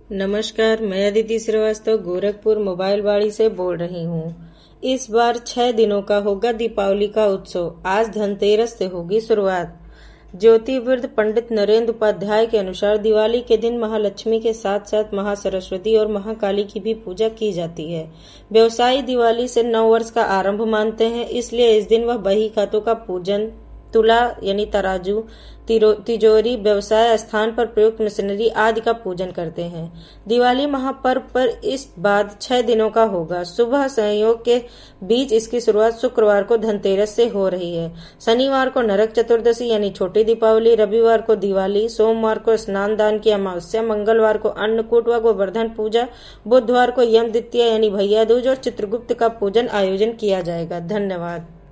नमस्कार, मैं अदिति श्रीवास्तव गोरखपुर मोबाइल वाड़ी से बोल रही हूँ। इस बार 6 दिनों का होगा दीपावली का उत्सव। आज धनतेरस से होगी शुरुआत। ज्योतिर्विद पंडित नरेंद्र उपाध्याय के अनुसार दिवाली के दिन महालक्ष्मी के साथ साथ महासरस्वती और महाकाली की भी पूजा की जाती है। व्यवसायी दिवाली से नव वर्ष का आरंभ मानते हैं, इसलिए इस दिन वह बही खातों का पूजन, तुला यानी तराजू, तिजोरी, व्यवसाय स्थान पर प्रयुक्त मशीनरी आदि का पूजन करते हैं। दिवाली महापर्व पर इस बाद 6 दिनों का होगा। शुभ संयोग के बीच इसकी शुरुआत शुक्रवार को धनतेरस से हो रही है। शनिवार को नरक चतुर्दशी यानी छोटी दीपावली, रविवार को दिवाली, सोमवार को स्नान दान की अमावस्या, मंगलवार को अन्नकूट व गोवर्धन पूजा, बुधवार को यम द्वितीया यानी भैया दूज और चित्रगुप्त का पूजन आयोजन किया जाएगा। धन्यवाद।